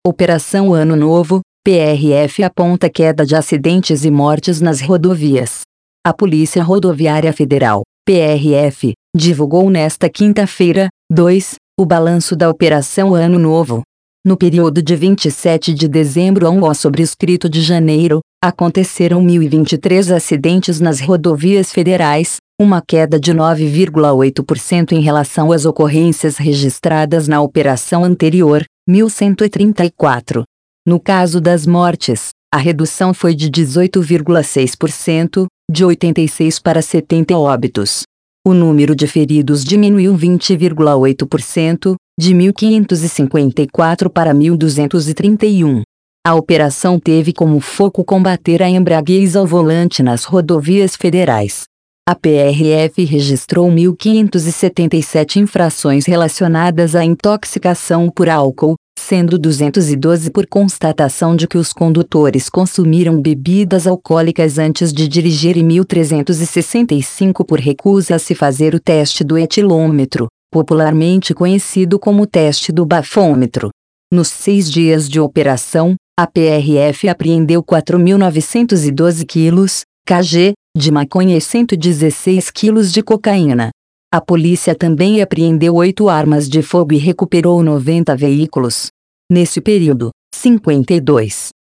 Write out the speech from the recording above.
Operação Ano Novo, PRF aponta queda de acidentes e mortes nas rodovias. A Polícia Rodoviária Federal, PRF, divulgou nesta quinta-feira, 2, o balanço da Operação Ano Novo. No período de 27 de dezembro a 1 sobrescrito de janeiro, aconteceram 1.023 acidentes nas rodovias federais, uma queda de 9,8% em relação às ocorrências registradas na operação anterior, 1.134. No caso das mortes, a redução foi de 18,6%, de 86 para 70 óbitos. O número de feridos diminuiu 20,8%, de 1.554 para 1.231. A operação teve como foco combater a embriaguez ao volante nas rodovias federais. A PRF registrou 1.577 infrações relacionadas à intoxicação por álcool, sendo 212 por constatação de que os condutores consumiram bebidas alcoólicas antes de dirigir e 1.365 por recusa a se fazer o teste do etilômetro, popularmente conhecido como teste do bafômetro. Nos 6 dias de operação, a PRF apreendeu 4.912 quilos, kg, de maconha e 116 quilos de cocaína. A polícia também apreendeu 8 armas de fogo e recuperou 90 veículos. Nesse período, 52